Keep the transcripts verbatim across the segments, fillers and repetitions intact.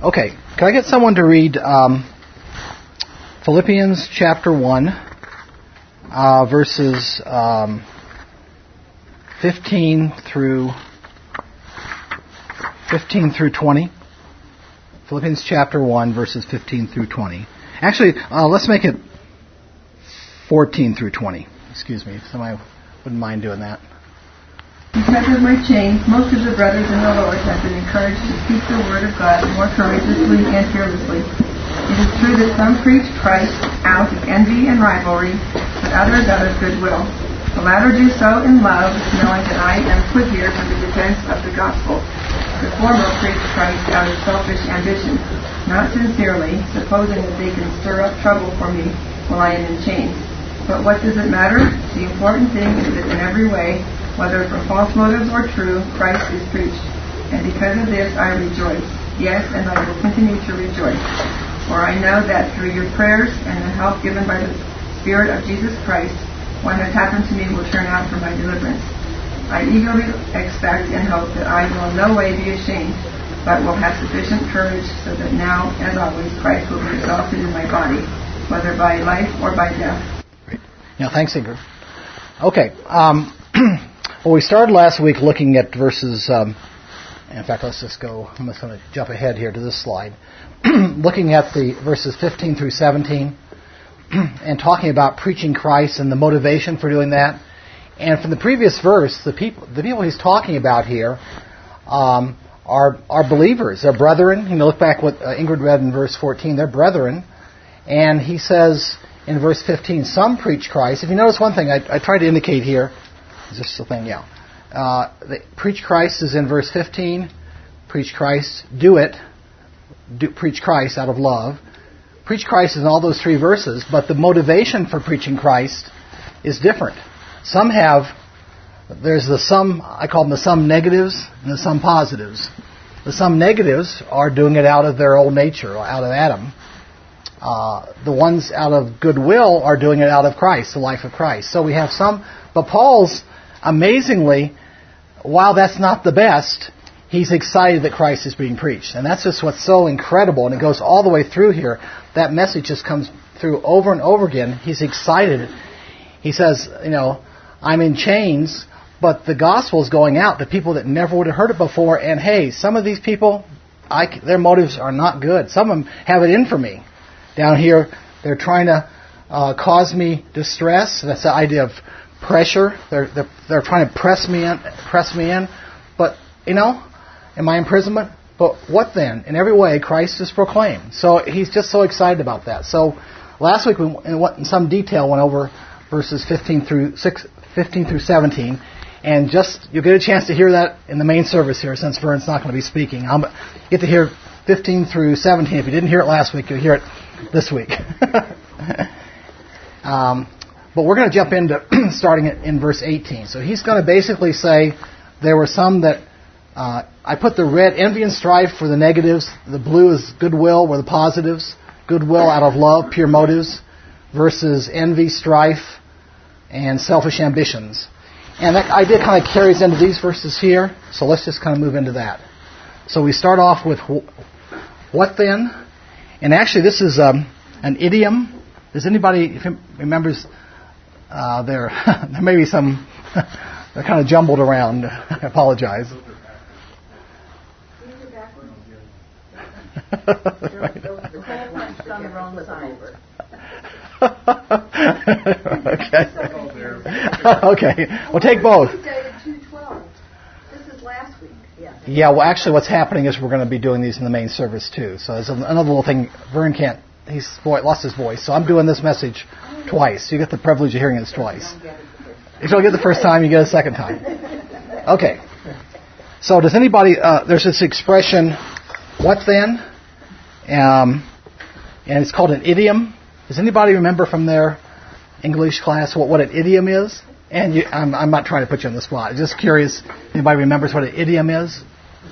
Okay, can I get someone to read um, Philippians chapter one, uh, verses um, fifteen through fifteen through twenty. Philippians chapter one, verses fifteen through twenty. Actually, uh, let's make it fourteen through twenty. Excuse me, if somebody wouldn't mind doing that. Because of my chains, most of the brothers in the Lord have been encouraged to speak the word of God more courageously and fearlessly. It is true that some preach Christ out of envy and rivalry, but others out of goodwill. The latter do so in love, knowing that I am put here for the defense of the gospel. The former preach Christ out of selfish ambition, not sincerely, supposing that they can stir up trouble for me while I am in chains. But what does it matter? The important thing is that in every way, whether from false motives or true, Christ is preached. And because of this I rejoice. Yes, and I will continue to rejoice. For I know that through your prayers and the help given by the Spirit of Jesus Christ, what has happened to me will turn out for my deliverance. I eagerly expect and hope that I will in no way be ashamed, but will have sufficient courage so that now, as always, Christ will be exalted in my body, whether by life or by death. Great. Yeah, thanks, Ingrid. Okay. Um, well, we started last week looking at verses... Um, in fact, let's just go... I'm just going to jump ahead here to this slide. Looking at the verses fifteen through seventeen and talking about preaching Christ and the motivation for doing that. And from the previous verse, the people the people he's talking about here um, are are believers. They're brethren. You know, look back what uh, Ingrid read in verse fourteen. They're brethren. And he says in verse fifteen, some preach Christ. If you notice one thing, I, I tried to indicate here. Is this the thing? Yeah. Uh, the, preach Christ is in verse fifteen. Preach Christ. Do it. Do, preach Christ out of love. Preach Christ is in all those three verses, but the motivation for preaching Christ is different. Some have, there's the some, I call them the some negatives and the some positives. The some negatives are doing it out of their old nature, out of Adam. Uh, the ones out of goodwill are doing it out of Christ, the life of Christ. So we have some, but Paul's, amazingly, while that's not the best, he's excited that Christ is being preached. And that's just what's so incredible. And it goes all the way through here. That message just comes through over and over again. He's excited. He says, you know, I'm in chains, but the gospel is going out to people that never would have heard it before. And hey, some of these people, I, their motives are not good. Some of them have it in for me. Down here, they're trying to uh, cause me distress. That's the idea of pressure. They're, they're they're trying to press me in, press me in. But you know, in my imprisonment. But what then? In every way, Christ is proclaimed. So he's just so excited about that. So last week we, in, in some detail, went over verses fifteen through six, fifteen through seventeen, and just you'll get a chance to hear that in the main service here, since Vern's not going to be speaking. I'll get to hear fifteen through seventeen. If you didn't hear it last week, you'll hear it this week. um, but we're going to jump into starting it in verse eighteen. So he's going to basically say there were some that uh, I put the red envy and strife for the negatives. The blue is goodwill were the positives. Goodwill out of love, pure motives, versus envy, strife, and selfish ambitions. And that idea kind of carries into these verses here. So let's just kind of move into that. So we start off with what then? And actually this is um, an idiom. Does anybody remembers uh, there? There may be some, they're kind of jumbled around. I apologize. Okay. Okay. We'll take both. Yeah, well, actually what's happening is we're going to be doing these in the main service too. So there's another little thing. Vern can't, he's lost his voice. So I'm doing this message twice. You get the privilege of hearing this twice. If you don't get the first time, you get a second time. Okay. So does anybody, uh, there's this expression, what then? Um, and it's called an idiom. Does anybody remember from their English class what, what an idiom is? And you, I'm, I'm not trying to put you on the spot. I'm just curious. Anybody remembers what an idiom is?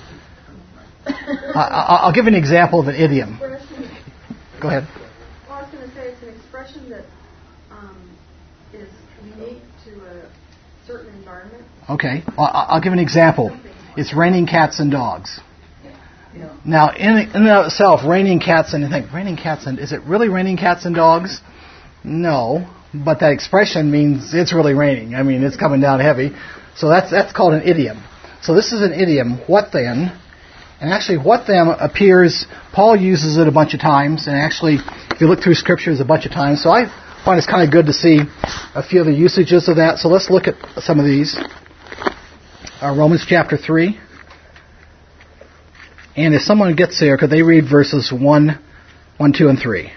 I, I'll give you an example of an idiom. Go ahead. Well, I was going to say it's an expression that um, is unique to a certain environment. Okay. I'll, I'll give an example. It's raining cats and dogs. Yeah. Now, in, in and of itself, raining cats and you think, raining cats and, is it really raining cats and dogs? No, but that expression means it's really raining. I mean, it's coming down heavy. So that's that's called an idiom. So this is an idiom, what then? And actually, what then appears, Paul uses it a bunch of times, and actually, if you look through scriptures a bunch of times, so I find it's kind of good to see a few of the usages of that. So let's look at some of these. Uh, Romans chapter three. And if someone gets there, could they read verses one, one, two, and three?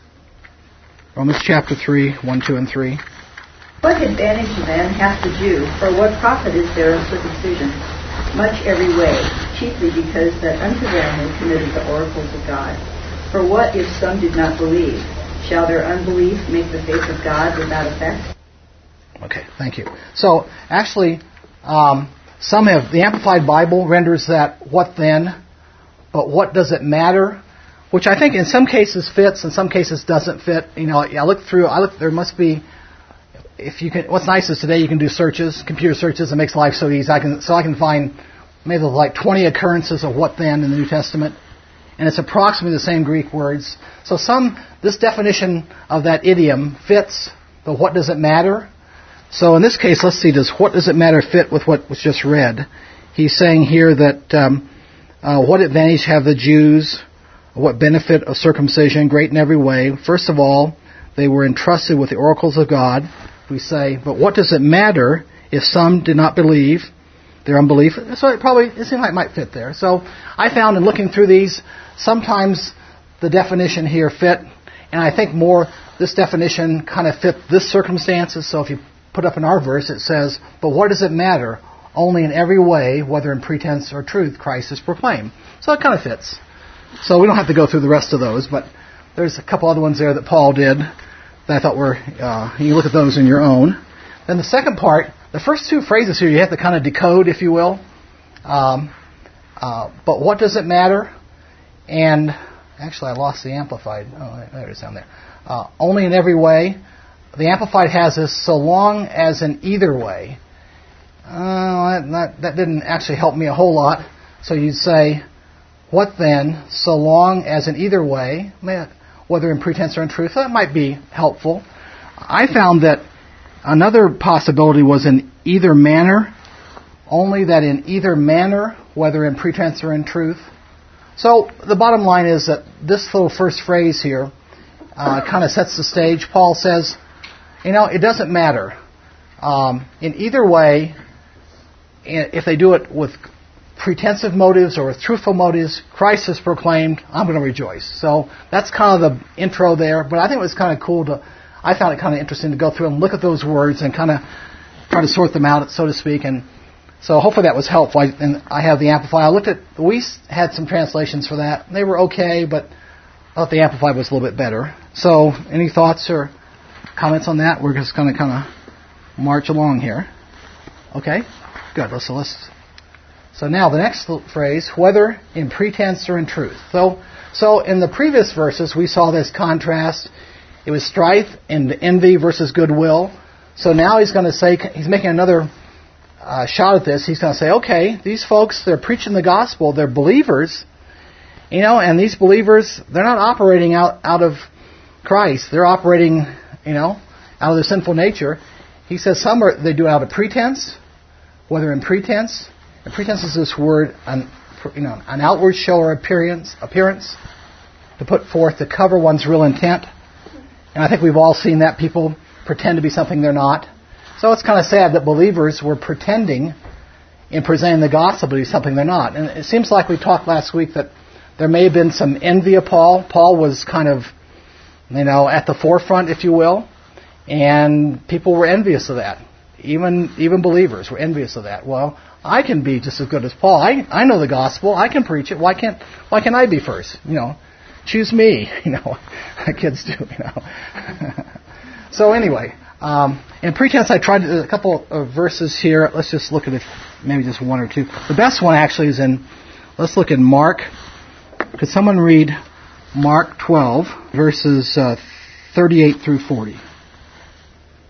Romans chapter three, one, two, and three. What advantage then hath the Jew, or what profit is there of circumcision? Much every way, chiefly because that unto them were committed the oracles of God. For what if some did not believe? Shall their unbelief make the faith of God without effect? Okay, thank you. So, actually, um, some have, the Amplified Bible renders that, what then, but what does it matter? Which I think in some cases fits, in some cases doesn't fit. You know, I look through, I look, there must be, if you can, what's nice is today you can do searches, computer searches. It makes life so easy. I can, so I can find maybe like twenty occurrences of what then in the New Testament, and it's approximately the same Greek words. So some, this definition of that idiom fits, but what does it matter? So in this case, let's see, does what does it matter fit with what was just read? He's saying here that um, uh, what advantage have the Jews? What benefit of circumcision? Great in every way. First of all, they were entrusted with the oracles of God. We say, but what does it matter if some did not believe? Their unbelief. So it probably, it seems like it might fit there. So I found in looking through these, sometimes the definition here fit, and I think more this definition kind of fit this circumstances. So if you put up in our verse, it says, but what does it matter? Only in every way, whether in pretense or truth, Christ is proclaimed. So it kind of fits. So we don't have to go through the rest of those, but there's a couple other ones there that Paul did that I thought were, uh, you look at those in your own. Then the second part, the first two phrases here you have to kind of decode, if you will. Um, uh, but what does it matter? And actually I lost the Amplified. Oh, there it is down there. Uh, only in every way. The Amplified has this, so long as in either way. Uh, that, that didn't actually help me a whole lot. So you'd say, what then, so long as in either way, whether in pretense or in truth? That might be helpful. I found that another possibility was in either manner, only that in either manner, whether in pretense or in truth. So the bottom line is that this little first phrase here uh, kind of sets the stage. Paul says, you know, it doesn't matter. Um, in either way, if they do it with pretensive motives or with truthful motives, Christ is proclaimed, I'm going to rejoice. So that's kind of the intro there. But I think it was kind of cool to, I found it kind of interesting to go through and look at those words and kind of try to sort them out, so to speak. And so hopefully that was helpful. I, and I have the Amplified. I looked at, we had some translations for that. They were okay, but I thought the Amplified was a little bit better. So any thoughts or comments on that? We're just going to kind of march along here. Okay, good. So let's. So now the next phrase, whether in pretense or in truth. So, so in the previous verses we saw this contrast. It was strife and envy versus goodwill. So now he's going to say, he's making another uh, shot at this. He's going to say, okay, these folks, they're preaching the gospel. They're believers. You know, and these believers, they're not operating out, out of Christ. They're operating, you know, out of their sinful nature. He says some are, they do it out of pretense, whether in pretense. And pretense is this word, an, you know, an outward show or appearance, appearance to put forth to cover one's real intent. And I think we've all seen that. People pretend to be something they're not. So it's kind of sad that believers were pretending in presenting the gospel to be something they're not. And it seems like we talked last week that there may have been some envy of Paul. Paul was kind of, you know, at the forefront, if you will. And people were envious of that. Even even believers were envious of that. Well, I can be just as good as Paul. I I know the gospel. I can preach it. Why can't Why can't I be first? You know, choose me. You know, kids do. You know. So anyway, um, in pretense, I tried a couple of verses here. Let's just look at it, maybe just one or two. The best one actually is in. Let's look at Mark. Could someone read Mark twelve verses uh, thirty-eight through forty?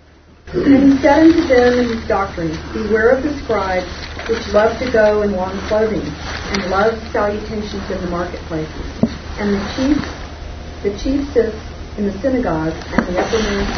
And he said unto them in his doctrine, Beware of the scribes, which love to go in long clothing, and love salutations in the marketplaces, and the chief, the chiefest in the synagogues, and the uppermost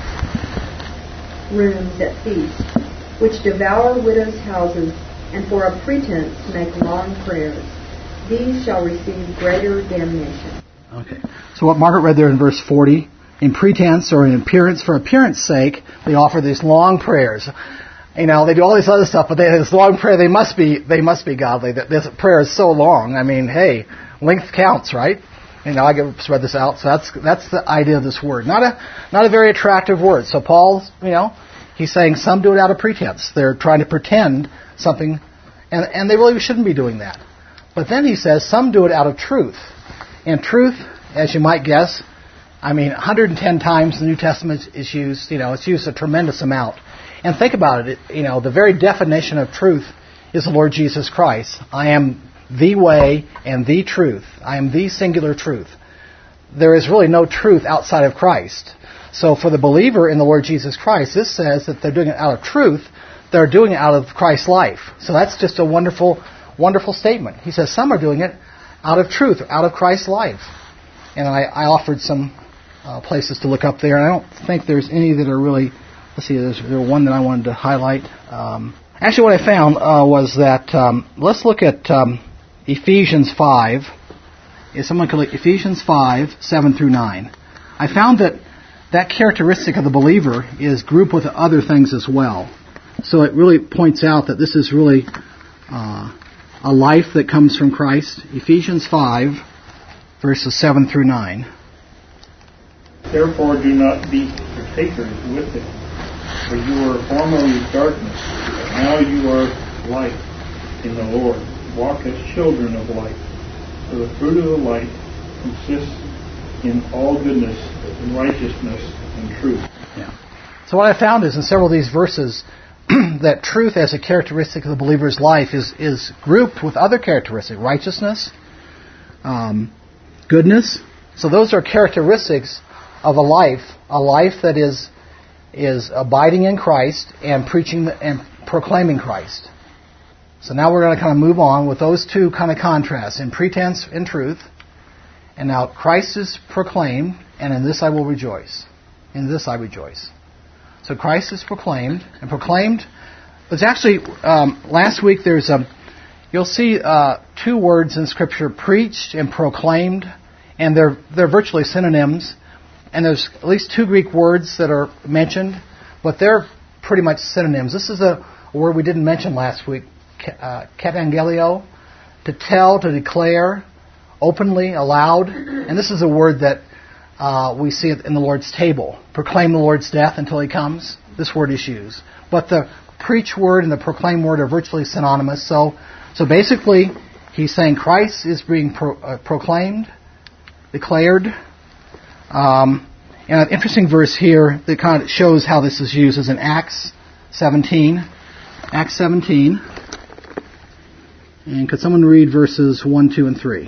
rooms at feasts, which devour widows' houses, and for a pretense make long prayers. These shall receive greater damnation. Okay. So what Margaret read there in verse forty, in pretense or in appearance, for appearance sake, they offer these long prayers. You know, they do all this other stuff, but they have this long prayer. They must be, they must be godly. This prayer is so long. I mean, hey, length counts, right? You know, I get spread this out. So that's that's the idea of this word. Not a not a very attractive word. So Paul, you know, he's saying some do it out of pretense. They're trying to pretend something, and and they really shouldn't be doing that. But then he says some do it out of truth. And truth, as you might guess, I mean, one hundred ten times the New Testament is used. You know, it's used a tremendous amount. And think about it, you know, the very definition of truth is the Lord Jesus Christ. I am the way and the truth. I am the singular truth. There is really no truth outside of Christ. So for the believer in the Lord Jesus Christ, this says that they're doing it out of truth. They're doing it out of Christ's life. So that's just a wonderful, wonderful statement. He says some are doing it out of truth, out of Christ's life. And I, I offered some uh, places to look up there, and I don't think there's any that are really... Let's see, there's, there's one that I wanted to highlight. Um, actually, what I found uh, was that, um, let's look at um, Ephesians five. If someone could look, Ephesians five, seven through nine. I found that that characteristic of the believer is grouped with other things as well. So it really points out that this is really uh, a life that comes from Christ. Ephesians five, verses seven through nine. Therefore do not be partakers with them. For you were formerly darkness, but now you are light in the Lord. Walk as children of light. For the fruit of the light consists in all goodness and righteousness and truth. Yeah. So what I found is in several of these verses that truth as a characteristic of the believer's life is, is grouped with other characteristics. Righteousness, um, goodness. So those are characteristics of a life, a life that is is abiding in Christ and preaching the, and proclaiming Christ. So now we're going to kind of move on with those two kind of contrasts, in pretense and truth. And now Christ is proclaimed, and in this I will rejoice. In this I rejoice. So Christ is proclaimed, and proclaimed. It's actually, um, last week there's a, you'll see uh, two words in Scripture, preached and proclaimed, and they're they're virtually synonyms. And there's at least two Greek words that are mentioned, but they're pretty much synonyms. This is a word we didn't mention last week, uh, katangelio, to tell, to declare, openly, aloud. And this is a word that uh, we see in the Lord's table. Proclaim the Lord's death until He comes. This word is used. But the preach word and the proclaim word are virtually synonymous. So, so basically, he's saying Christ is being pro, uh, proclaimed, declared. Um, and an interesting verse here that kind of shows how this is used is in Acts seventeen. Acts seventeen. And could someone read verses one, two, and three?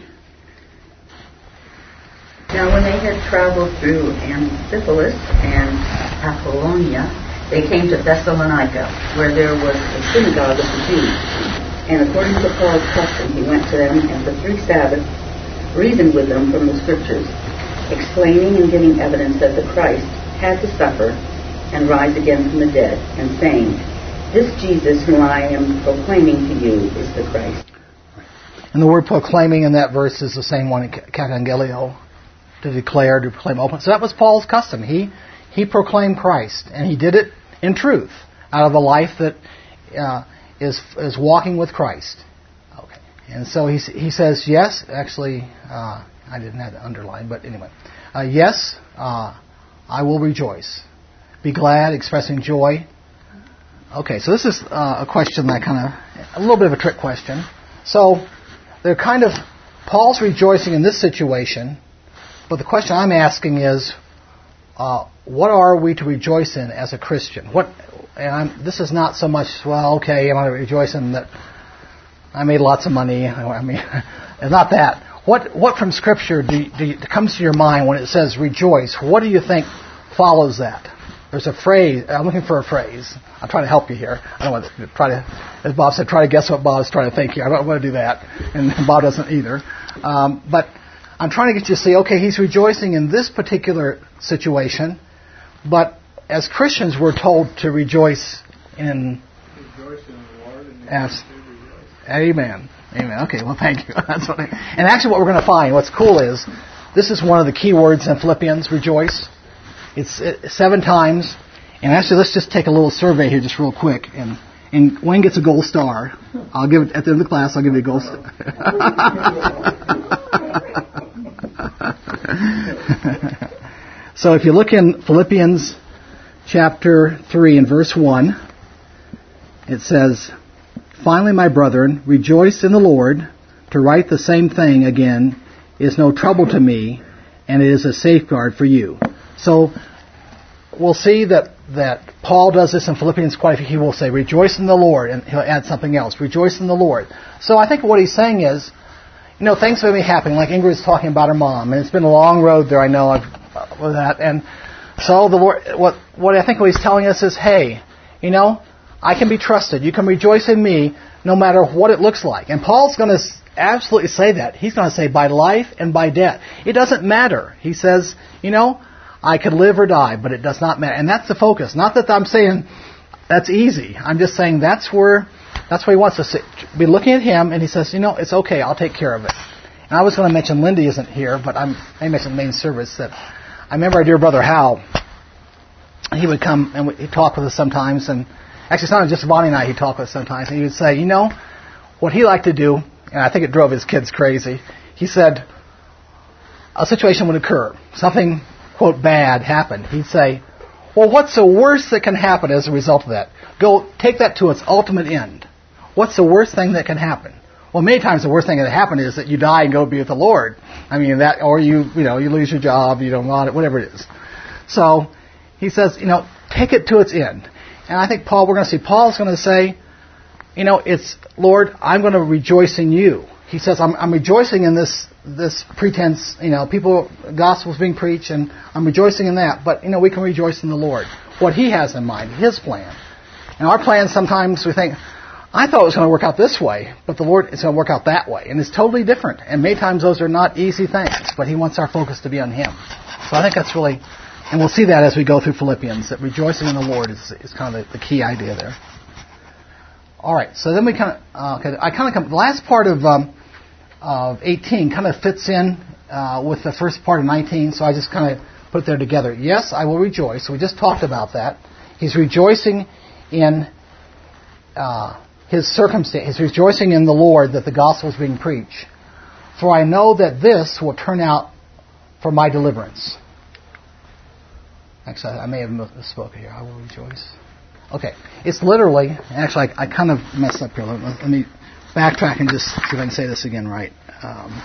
Now when they had traveled through Amphipolis and Apollonia, they came to Thessalonica, where there was a synagogue of the Jews. And according to Paul's custom, he went to them and for three Sabbaths reasoned with them from the Scriptures, explaining and giving evidence that the Christ had to suffer and rise again from the dead, and saying, this Jesus whom I am proclaiming to you is the Christ. And the word proclaiming in that verse is the same one in katangelio, to declare, to proclaim open. So that was Paul's custom. He he proclaimed Christ, and he did it in truth, out of a life that uh, is is walking with Christ. Okay. And so he he says, yes, actually, uh, I didn't have it underlined, but anyway. Uh, yes, uh, I will rejoice. Be glad, expressing joy. Okay, so this is uh, a question that kind of, a little bit of a trick question. So, they're kind of, Paul's rejoicing in this situation, but the question I'm asking is, uh, what are we to rejoice in as a Christian? What, and I'm, this is not so much, well, okay, I'm going to rejoice in that I made lots of money. I mean, it's not that. What what from Scripture do you, do you, comes to your mind when it says rejoice? What do you think follows that? there's a phrase. I'm looking for a phrase. I'm trying to help you here. I don't want to try to, as Bob said, try to guess what Bob's trying to think here. I don't want to do that, and Bob doesn't either. Um, but I'm trying to get you to see, okay, he's rejoicing in this particular situation, but as Christians, we're told to rejoice in. Rejoice in the Lord and as, Amen. Amen. Okay, well, thank you. That's what I, and actually what we're going to find, what's cool is, this is one of the key words in Philippians, rejoice. It's uh, seven times. And actually, let's just take a little survey here just real quick. And, and Wayne gets a gold star. I'll give it, at the end of the class, I'll give you a gold star. So if you look in Philippians chapter three and verse one, it says, "Finally, my brethren, rejoice in the Lord. To write the same thing again is no trouble to me, and it is a safeguard for you." So we'll see that, that Paul does this in Philippians quite a few. He will say, rejoice in the Lord, and he'll add something else. Rejoice in the Lord. So I think what he's saying is, you know, things have been happening, like Ingrid's talking about her mom, and it's been a long road there, I know, I've, with that. And so the Lord, what, what I think what he's telling us is, hey, you know, I can be trusted. You can rejoice in me no matter what it looks like. And Paul's going to absolutely say that. He's going to say by life and by death. It doesn't matter. He says, you know, I could live or die, but it does not matter. And that's the focus. Not that I'm saying that's easy. I'm just saying that's where, that's where he wants us to be looking at him, and he says, you know, it's okay. I'll take care of it. And I was going to mention Lindy isn't here, but I'm, I mentioned the main service that I remember our dear brother Hal. He would come and he'd talk with us sometimes, and actually it's not just Bonnie and I he'd talk with us sometimes, and he would say, you know, what he liked to do, and I think it drove his kids crazy, he said, a situation would occur, something, quote, bad happened. He'd say, well, what's the worst that can happen as a result of that? Go take that to its ultimate end. What's the worst thing that can happen? Well, many times the worst thing that happen is that you die and go be with the Lord. I mean, that, or you, you know, you lose your job, you don't want it, whatever it is. So, he says, you know, take it to its end. And I think Paul, we're going to see, Paul's going to say, you know, it's, Lord, I'm going to rejoice in you. He says, I'm, I'm rejoicing in this, this pretense, you know, people, gospel's being preached, and I'm rejoicing in that. But, you know, we can rejoice in the Lord. What He has in mind, His plan. And our plans, sometimes we think, I thought it was going to work out this way, but the Lord is going to work out that way. And it's totally different. And many times those are not easy things, but He wants our focus to be on Him. So I think that's really, and we'll see that as we go through Philippians, that rejoicing in the Lord is, is kind of the, the key idea there. All right, so then we kind of, uh, okay, I kind of come, the last part of, um, of eighteen kind of fits in uh, with the first part of nineteen, so I just kind of put it there together. Yes, I will rejoice. So we just talked about that. He's rejoicing in uh, his circumstance. He's rejoicing in the Lord that the gospel is being preached. For I know that this will turn out for my deliverance. Actually, I may have misspoke here. I will rejoice. Okay, it's literally, actually, I, I kind of messed up here. Let, let me backtrack and just see if I can say this again right. Um,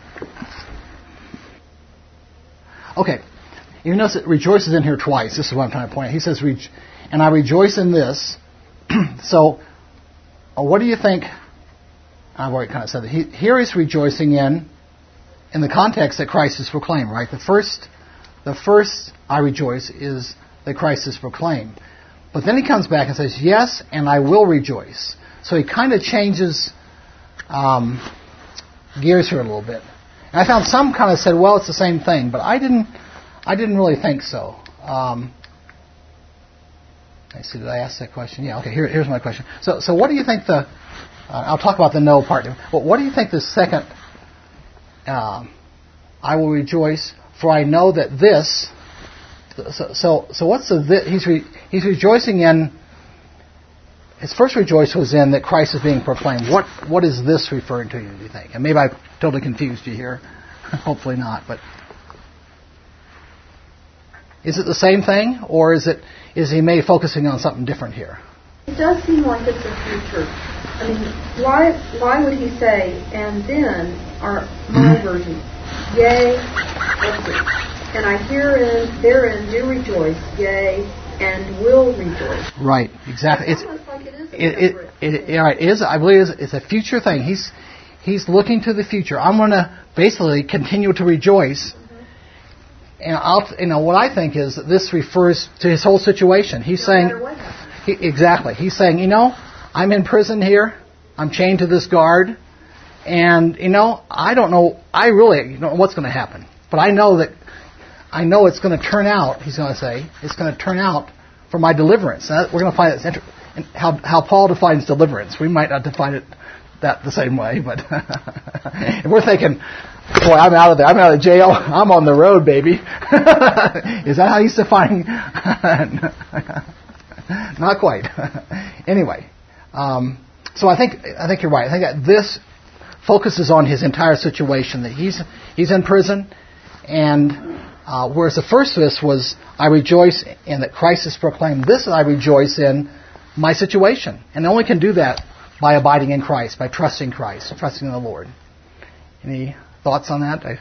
okay, you notice it rejoices in here twice. This is what I'm trying to point out. He says, and I rejoice in this. So, uh, what do you think? I've already kind of said that. He, here he's rejoicing in, in the context that Christ is proclaimed, right? The first, the first I rejoice is that Christ is proclaimed. But then he comes back and says, yes, and I will rejoice. So he kind of changes um, gears here a little bit. And I found some kind of said, well, it's the same thing. But I didn't I didn't really think so. Um, I see, did I ask that question? Yeah, okay, here, here's my question. So so what do you think the, uh, I'll talk about the no part. But what do you think the second, uh, I will rejoice, for I know that this, So, so, so what's the? He's re, he's rejoicing in. His first rejoice was in that Christ is being proclaimed. What what is this referring to? Do you think? And maybe I totally confused you here. Hopefully not. But is it the same thing, or is it is he maybe focusing on something different here? It does seem like it's a future. I mean, why why would he say? And then our my version, yea, let's see. And I herein, therein do rejoice, yea, and will rejoice. Right, exactly. It's, it's almost like it is a it, it, it, it, right, it is. I believe it's, it's a future thing. He's he's looking to the future. I'm going to basically continue to rejoice, and I'll, you know, what I think is that this refers to his whole situation. He's No saying, matter what happens. he, exactly. He's saying, you know, I'm in prison here. I'm chained to this guard, and you know, I don't know. I really don't know what's going to happen, but I know that I know it's going to turn out. He's going to say it's going to turn out for my deliverance. Now, we're going to find that's inter- how how Paul defines deliverance. We might not define it that the same way, but if we're thinking, boy, I'm out of there. I'm out of jail. I'm on the road, baby. Is that how he's defining? Not quite. Anyway, um, so I think I think you're right. I think that this focuses on his entire situation. That he's he's in prison, and uh, whereas the first of this was, I rejoice in that Christ is proclaimed. This I rejoice in my situation, and I only can do that by abiding in Christ, by trusting Christ, trusting in the Lord. Any thoughts on that?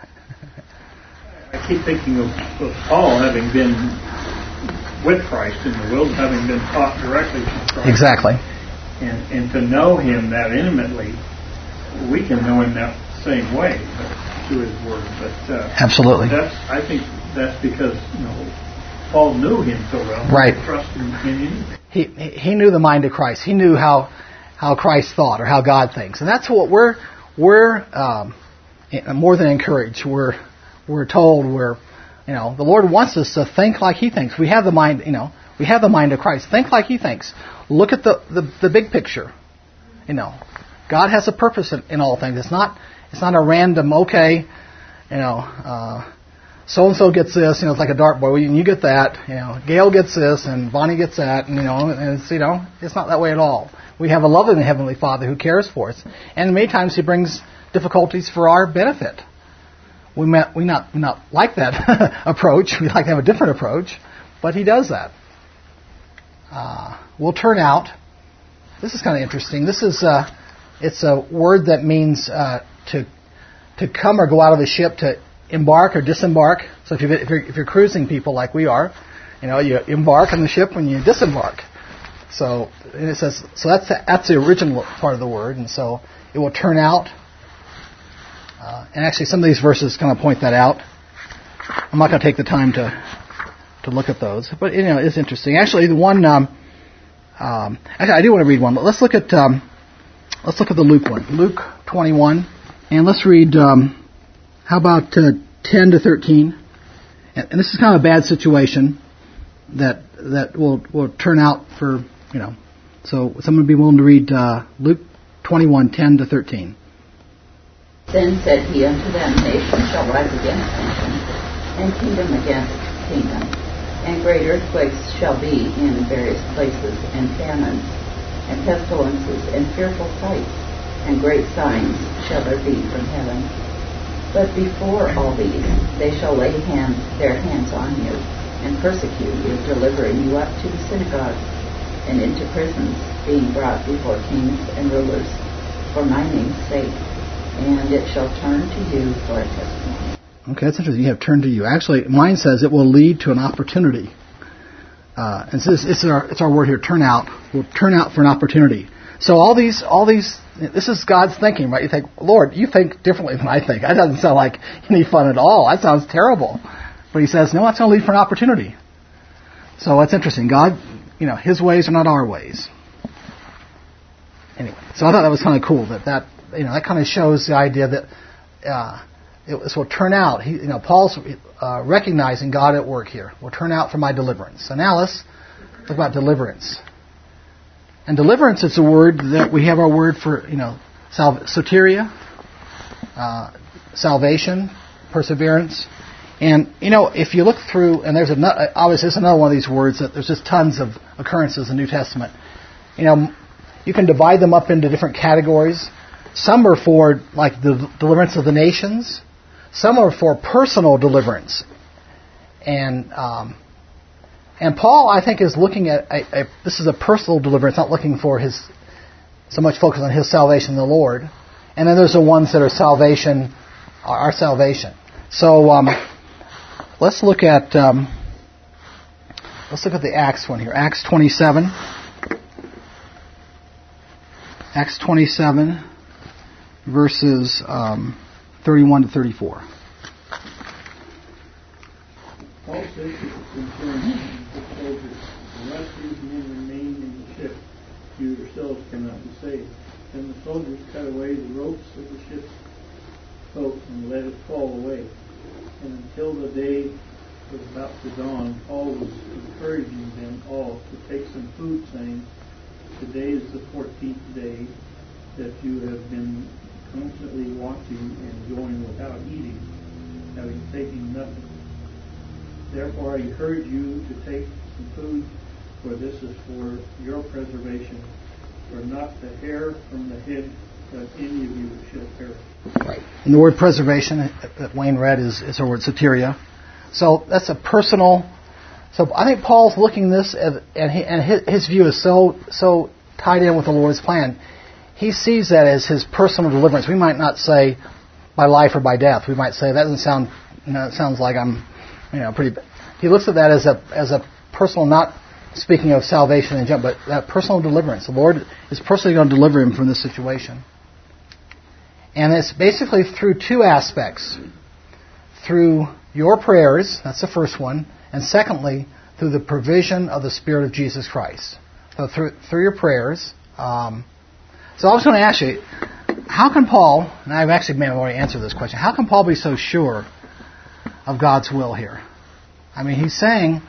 I keep thinking of, of Paul having been with Christ in the world, having been taught directly from Christ. Exactly. And, and to know him that intimately, we can know him that same way, but through his word. But uh, absolutely, that's, I think that's because, you know, Paul knew him so well. Right. Trust in him. He he knew the mind of Christ. He knew how how Christ thought or how God thinks, and that's what we're we're um, more than encouraged. We're we're told we're you know the Lord wants us to think like He thinks. We have the mind you know we have the mind of Christ. Think like He thinks. Look at the the, the big picture. You know, God has a purpose in, in all things. It's not it's not a random okay. You know. Uh, So and so gets this, you know, it's like a dartboard, and you get that, you know, Gail gets this, and Bonnie gets that, and you know, and it's, you know, it's not that way at all. We have a loving Heavenly Father who cares for us, and many times He brings difficulties for our benefit. We met, we not we not like that approach. We like to have a different approach, but He does that. Uh, we'll turn out. This is kind of interesting. This is uh, it's a word that means uh, to to come or go out of a ship, to embark or disembark. So if, if, you're, if you're cruising people like we are, you know, you embark on the ship when you disembark. So and it says, so that's the, that's the original part of the word, and so it will turn out. Uh, and actually, some of these verses kind of point that out. I'm not going to take the time to to look at those, but you know, it's interesting. Actually, the one, um, um, actually, I do want to read one. Let's look at um, let's look at the Luke one, Luke twenty-one, and let's read. Um, How about uh, ten to thirteen? And, and this is kind of a bad situation that that will will turn out for, you know. So someone would be willing to read uh, Luke twenty-one, ten to thirteen. Then said he unto them, Nation shall rise against nation, and kingdom against kingdom. And great earthquakes shall be in various places, and famines, and pestilences, and fearful sights, and great signs shall there be from heaven. But before all these, they shall lay hands, their hands on you, and persecute you, delivering you up to the synagogues and into prisons, being brought before kings and rulers for my name's sake. And it shall turn to you for a testimony. Okay, that's interesting. You have turn to you. Actually, mine says it will lead to an opportunity. Uh, and so it's, it's our it's our word here. Turn out. Will turn out for an opportunity. So all these all these. This is God's thinking, right? You think, Lord, you think differently than I think. That doesn't sound like any fun at all. That sounds terrible. But He says, no, that's going to lead for an opportunity. So that's interesting. God, you know, His ways are not our ways. Anyway, so I thought that was kind of cool. That that you know that kind of shows the idea that uh, it this will turn out. He, you know, Paul's uh, recognizing God at work here. Will turn out for my deliverance. So now let's talk about deliverance. And deliverance is a word that we have our word for, you know, sal- soteria, uh, salvation, perseverance. And, you know, if you look through, and there's another, obviously there's another one of these words that there's just tons of occurrences in the New Testament. You know, you can divide them up into different categories. Some are for, like, the deliverance of the nations. Some are for personal deliverance. And, um, And Paul, I think, is looking at a, a, this is a personal deliverance, not looking for his so much focus on his salvation in the Lord. And then there's the ones that are salvation, our salvation. So um, let's look at um, let's look at the Acts one here. Acts twenty-seven. Acts twenty-seven, verses um, thirty-one to thirty-four. this is the concern of the soldiers. Unless these men remain in the ship, you yourselves cannot be saved. Then the soldiers cut away the ropes of the ship's boat and let it fall away. And until the day was about to dawn, Paul was encouraging them all to take some food, saying, today is the fourteenth day that you have been constantly watching and going without eating, having taken nothing. Therefore I encourage you to take some food, for this is for your preservation, for not the hair from the head of any of you shall perish. Right. And the word preservation that Wayne read is, is the word soteria. So that's a personal. So I think Paul's looking at this, at, and, he, and his, his view is so so tied in with the Lord's plan. He sees that as his personal deliverance. We might not say by life or by death. We might say that doesn't sound. You know, it sounds like I'm, you know, pretty. He looks at that as a as a personal, not speaking of salvation and judgment, but that personal deliverance. The Lord is personally going to deliver him from this situation. And it's basically through two aspects. Through your prayers, that's the first one, and secondly, through the provision of the Spirit of Jesus Christ. So through through your prayers. Um, so I was going to ask you, how can Paul, and I've actually maybe already answered this question, how can Paul be so sure of God's will here? I mean, he's saying,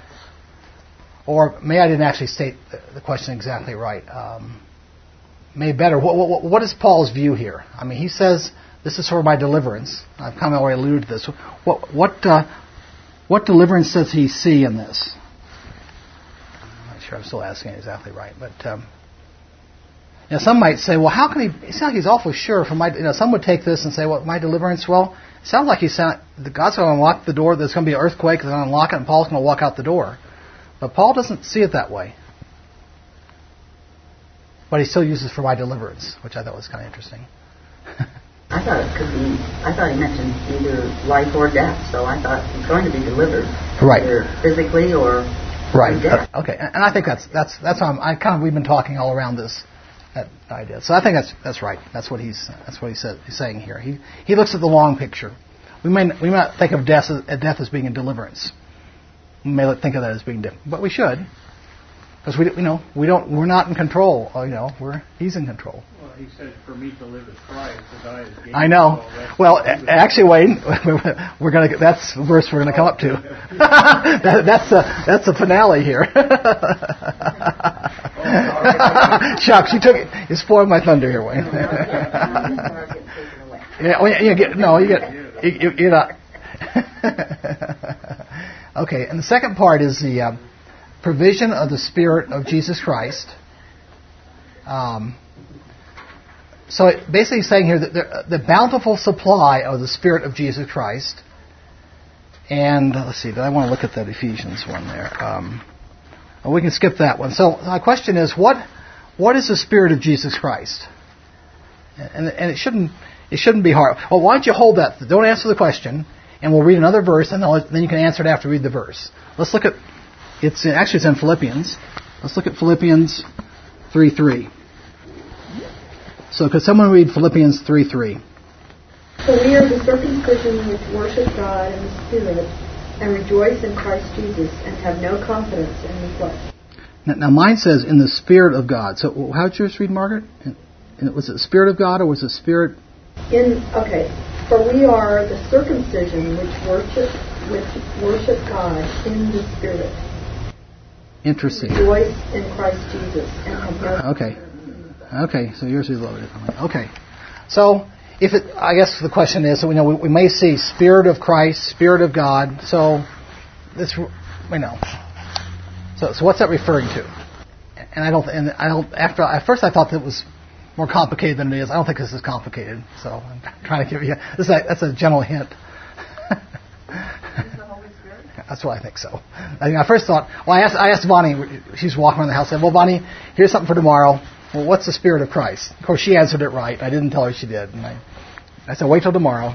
or maybe I didn't actually state the question exactly right. Um, maybe better. What, what, what is Paul's view here? I mean, he says, this is for my deliverance. I've kind of already alluded to this. What what uh, what deliverance does he see in this? I'm not sure I'm still asking it exactly right, but um, you know, some might say, well, how can he? It sounds like he's awful sure. For my, you know, some would take this and say, well, my deliverance. Well, it sounds like he's saying God's going to unlock the door. There's going to be an earthquake. He's going to unlock it, and Paul's going to walk out the door. But Paul doesn't see it that way. But he still uses for my deliverance, which I thought was kind of interesting. I thought it could be, I thought he mentioned either life or death, so I thought he's going to be delivered. Right. Either physically or right. death. Uh, okay, and I think that's that's that's how I'm, I kind of we've been talking all around this that idea. So I think that's that's right. That's what he's that's what he said he's saying here. He he looks at the long picture. We may we may not think of death as, death as being a deliverance. We may think of that as being different, but we should, because we you know we don't we're not in control. You know, we're he's in control. Well, he said, "For me to live is Christ, to die is gain." I know. Well, actually, Wayne, we're gonna that's the verse we're gonna come up to. that, that's a that's a finale here. Shucks, you took it. You spoiled my thunder here, Wayne. yeah, well, you get no, you get you, you, you know. Okay, and the second part is the uh, provision of the Spirit of Jesus Christ. Um, so it basically saying here that the, the bountiful supply of the Spirit of Jesus Christ. And let's see, do I want to look at that Ephesians one there? Um, well, we can skip that one. So my question is, what what is the Spirit of Jesus Christ? And, and it shouldn't it shouldn't be hard. Well, why don't you hold that? Don't answer the question. And we'll read another verse, and then you can answer it after we read the verse. Let's look at, it's actually it's in Philippians. Let's look at Philippians three three. So could someone read Philippians three three? So we are the circumcision which worship God in the Spirit, and rejoice in Christ Jesus, and have no confidence in the flesh. Now, now mine says, in the Spirit of God. So how did yours read, Margaret? And was it the Spirit of God, or was it Spirit? In okay. For we are the circumcision which worship which worship God in the Spirit. Interesting. Rejoice in Christ Jesus and have no. Okay. Okay. So yours is a little different. Okay. So if it, I guess the question is, so we know we, we may see Spirit of Christ, Spirit of God. So this, we know. So so what's that referring to? And I don't. And I don't. After at first I thought that was more complicated than it is. I don't think this is complicated, so I'm trying to give you this. Is a, that's a general hint. Is the Holy Spirit? That's what I think so. I think I first thought. Well, I asked I asked Bonnie. She's walking around the house. I said, "Well, Bonnie, here's something for tomorrow. Well, what's the Spirit of Christ?" Of course, she answered it right. I didn't tell her she did, and I, I said, "Wait till tomorrow."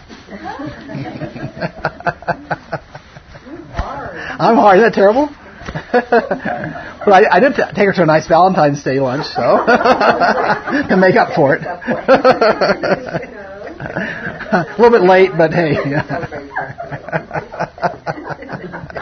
I'm hard. Isn't that terrible? But I, I did t- take her to a nice Valentine's Day lunch, so to make up for it. A little bit late, but hey.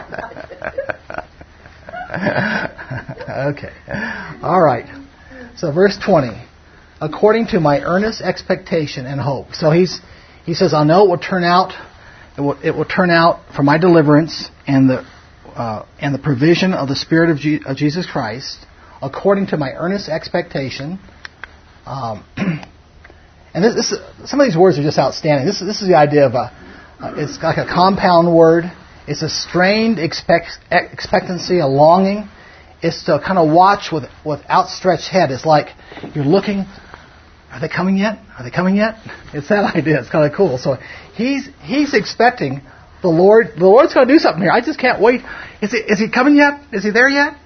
So verse twenty, according to my earnest expectation and hope. So he's he says, I know it will turn out, it will, it will turn out for my deliverance and the uh, and the provision of the Spirit of, G- of Jesus Christ, according to my earnest expectation. Um, and this, this some of these words are just outstanding. This this is the idea of a uh, it's like a compound word. It's a strained expect, expectancy, a longing. It's to kind of watch with with outstretched head. It's like you're looking. Are they coming yet? Are they coming yet? It's that idea. It's kind of cool. So he's he's expecting the Lord. The Lord's going to do something here. I just can't wait. Is he is he coming yet? Is he there yet?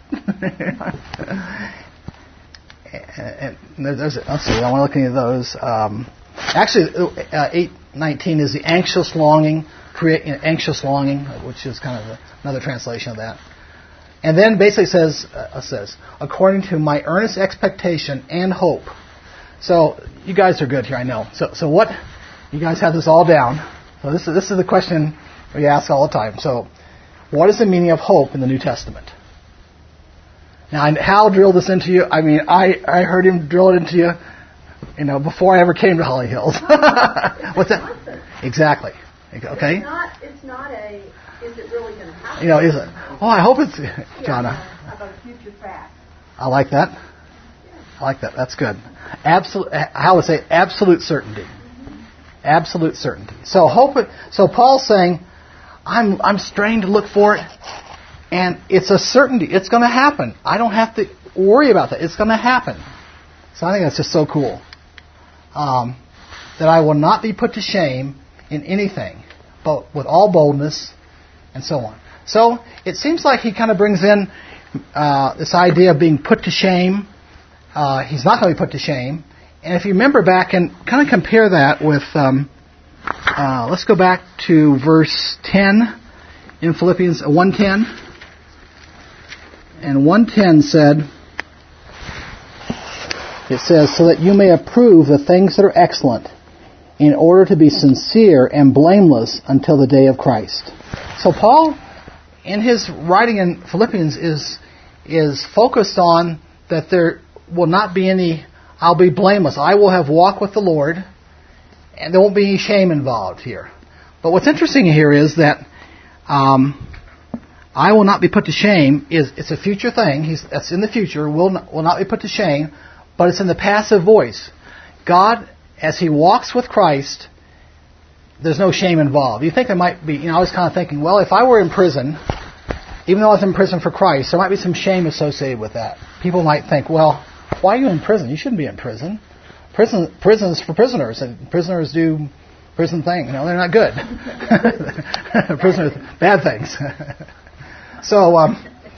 and, and there's let's see. I want to look into those. Um, actually, uh, eight nineteen is the anxious longing. Create you know, anxious longing, which is kind of another translation of that. And then basically says, uh, says, according to my earnest expectation and hope. So you guys are good here, I know. So so what? You guys have this all down. So this is this is the question we ask all the time. So what is the meaning of hope in the New Testament? Now Hal drilled this into you. I mean, I, I heard him drill it into you, you know, before I ever came to Holly Hills. What's that? Exactly. Okay. It's not. It's not a. Is it really going to happen? You know, is it? Oh, I hope it's Jonna. How about a future fact? I like that. I like that. That's good. Absolute. How would say absolute certainty. Absolute certainty. So hope. So Paul's saying, I'm I'm strained to look for it, and it's a certainty. It's going to happen. I don't have to worry about that. It's going to happen. So I think that's just so cool. Um, that I will not be put to shame in anything, but with all boldness, and so on. So it seems like he kind of brings in uh, this idea of being put to shame. Uh, he's not going to be put to shame. And if you remember back and kind of compare that with, um, uh, let's go back to verse ten in Philippians one ten. And one ten said, it says, so that you may approve the things that are excellent, in order to be sincere and blameless until the day of Christ. So Paul, in his writing in Philippians, is is focused on that there will not be any, I'll be blameless. I will have walked with the Lord, and there won't be any shame involved here. But what's interesting here is that um, I will not be put to shame. Is it's a future thing. He's, that's in the future. Will not, will not be put to shame, but it's in the passive voice. God, as he walks with Christ, there's no shame involved. You think there might be, you know, I was kind of thinking, well, if I were in prison, even though I was in prison for Christ, there might be some shame associated with that. People might think, well, why are you in prison? You shouldn't be in prison. Prison, prison is for prisoners, and prisoners do prison things. You know, they're not good. Prisoners, bad things. so, um,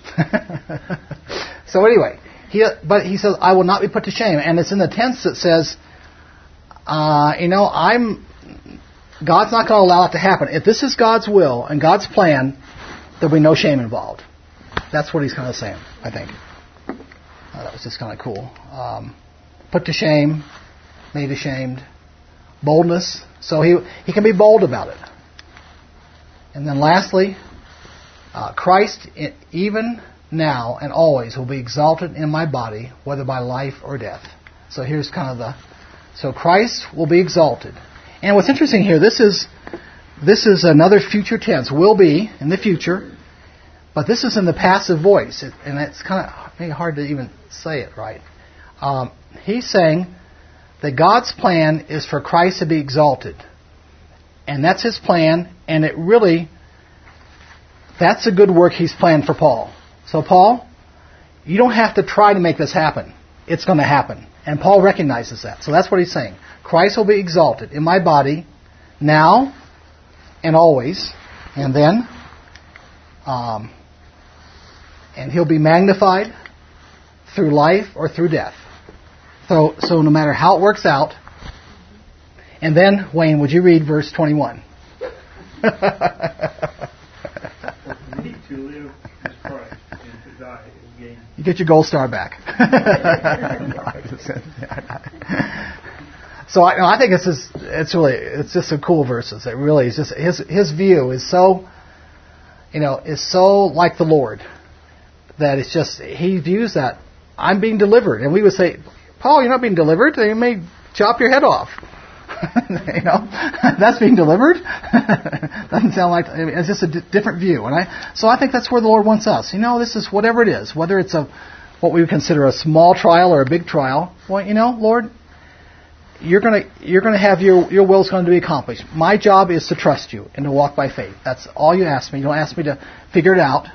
so anyway, he, but he says, I will not be put to shame. And it's in the tense that says, Uh, you know, I'm. God's not going to allow it to happen. If this is God's will and God's plan, there'll be no shame involved. That's what he's kind of saying, I think. Uh, that was just kind of cool. Um, put to shame, made ashamed, boldness. So he he can be bold about it. And then lastly, uh, Christ, even now and always, will be exalted in my body, whether by life or death. So here's kind of the. So Christ will be exalted. And what's interesting here, this is this is another future tense, will be in the future, but this is in the passive voice, it, and it's kind of maybe hard to even say it right. Um, he's saying that God's plan is for Christ to be exalted, and that's his plan, and it really, that's a good work he's planned for Paul. So Paul, you don't have to try to make this happen. It's going to happen. And Paul recognizes that. So that's what he's saying. Christ will be exalted in my body now and always. And then, um, and he'll be magnified through life or through death. So, so no matter how it works out. And then, Wayne, would you read verse twenty-one? For me to live is Christ, and to die is gain. You get your gold star back. So I, no, I think it's just, it's really, it's just some cool verses. It really is just, his his view is so, you know, is so like the Lord that it's just, he views that I'm being delivered. And we would say, Paul, you're not being delivered. They may chop your head off. You know, that's being delivered. Doesn't sound like, I mean, it's just a d- different view. And I, so I think that's where the Lord wants us. You know, this is whatever it is, whether it's a what we would consider a small trial or a big trial. Well, you know, Lord, you're gonna you're gonna have your your will's going to be accomplished. My job is to trust you and to walk by faith. That's all you ask me. You don't ask me to figure it out.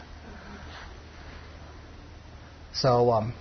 So, um,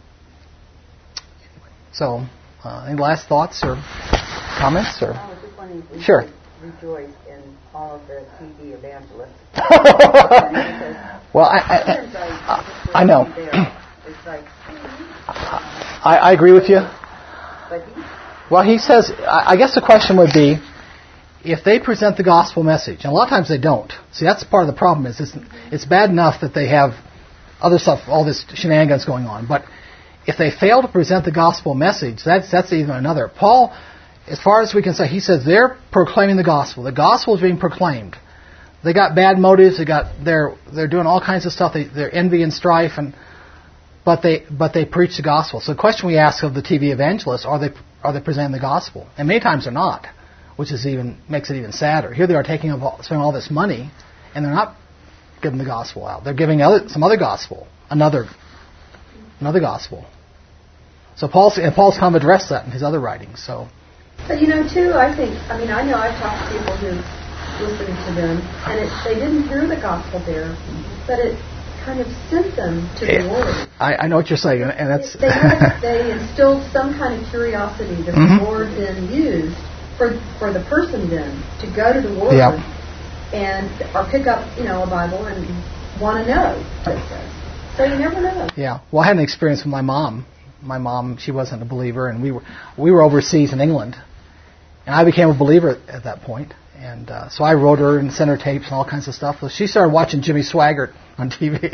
so uh, any last thoughts or comments? Or I was just wondering if we sure. could rejoice in all of the T V evangelists. Well, I I, I, I know. It's like, I, I agree with you. but he, Well, he says, I I guess the question would be, if they present the gospel message, and a lot of times they don't. See, that's part of the problem. Is it's, it's bad enough that they have other stuff, all this shenanigans going on, but if they fail to present the gospel message, that's that's even another. Paul, as far as we can say, he says they're proclaiming the gospel. The gospel is being proclaimed. They got bad motives. They got they're they're doing all kinds of stuff. They, they're envy and strife, and but they but they preach the gospel. So the question we ask of the T V evangelists: Are they are they presenting the gospel? And many times they're not, which is even makes it even sadder. Here they are taking up, spending all this money, and they're not giving the gospel out. They're giving other, some other gospel, another another gospel. So Paul's and Paul's kind of addressed that in his other writings. So. But you know, too, I think, I mean, I know I've talked to people who listened to them, and it, they didn't hear the gospel there, but it kind of sent them to the Lord. I, I know what you're saying, and that's... They, had, they instilled some kind of curiosity that mm-hmm. the Lord then used for for the person then to go to the Word yep. and, or pick up, you know, a Bible and want to know what it says. So you never know. Yeah. Well, I had an experience with my mom. My mom, she wasn't a believer, and we were we were overseas in England, and I became a believer at that point. And uh, so I wrote her and sent her tapes and all kinds of stuff. So she started watching Jimmy Swaggart on T V,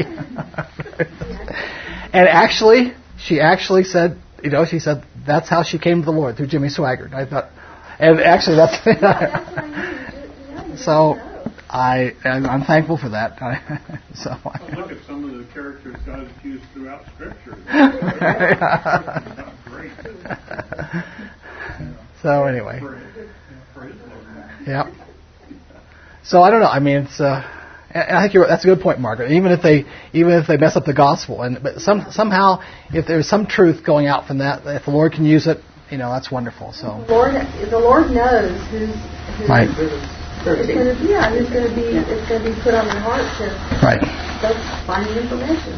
and actually, she actually said, you know, she said that's how she came to the Lord, through Jimmy Swaggart. I thought, and actually, that's so. I I'm thankful for that. so well, look at some of the characters God has used throughout Scripture. Great. So anyway, for, for his yeah. So I don't know. I mean, it's. Uh, and I think you're, that's a good point, Margaret. Even if they even if they mess up the gospel, and but some somehow if there's some truth going out from that, if the Lord can use it, you know, that's wonderful. So the Lord, the Lord knows who's, who's right. It's going to be, yeah, it's going to be, it's going to be put on your heart to right. go find the information.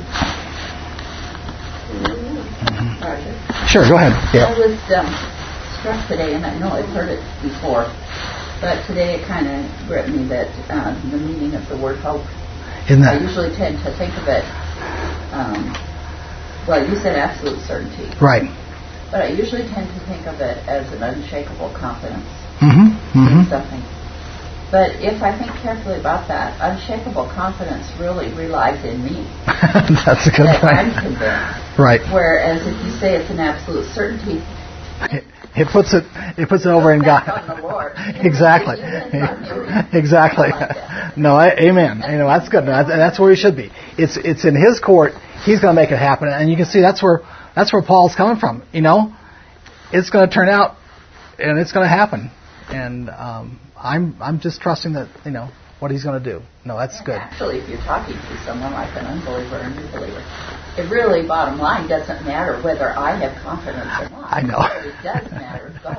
Mm-hmm. Sure, go ahead. Yeah. I was um, struck today, and I know I've heard it before, but today it kind of gripped me that um, the meaning of the word hope. Isn't that? I usually tend to think of it. Um, well, you said absolute certainty, right? But I usually tend to think of it as an unshakable confidence mm-hmm. Mm-hmm. in something. But if I think carefully about that, unshakable confidence really relies in me. That's a good that point. I'm convinced. Right. Whereas if you say it's an absolute certainty, it, it puts it it puts it over in God. On the Lord. Exactly. Exactly. Like no, I, amen. You know, that's good. That's, that's where we should be. It's it's in His court. He's going to make it happen, and you can see that's where that's where Paul's coming from. You know, it's going to turn out, and it's going to happen, and. Um, I'm I'm just trusting that, you know, what he's going to do. No, that's and good. Actually, if you're talking to someone like an unbeliever and a believer, it really, bottom line, doesn't matter whether I have confidence or not. I know. What it does matter is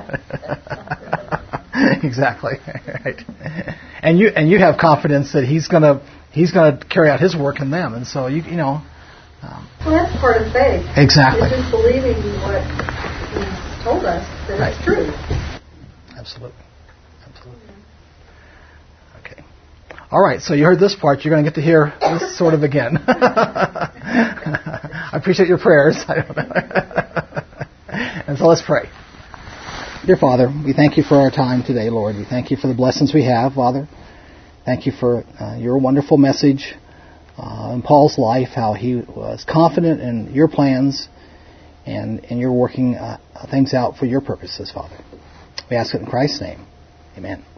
God. Exactly. Right. And you and you have confidence that he's going to he's going to carry out his work in them, and so you you know. Um, well, that's part of faith. Exactly. It's just believing what He's told us that right. it's true. Absolutely. Okay. All right, so you heard this part. You're going to get to hear this sort of again. I appreciate your prayers. I don't know. And so let's pray. Dear Father, we thank you for our time today, Lord. We thank you for the blessings we have, Father. Thank you for uh, your wonderful message uh, in Paul's life, how he was confident in your plans and, and you're working uh, things out for your purposes, Father. We ask it in Christ's name. Amen.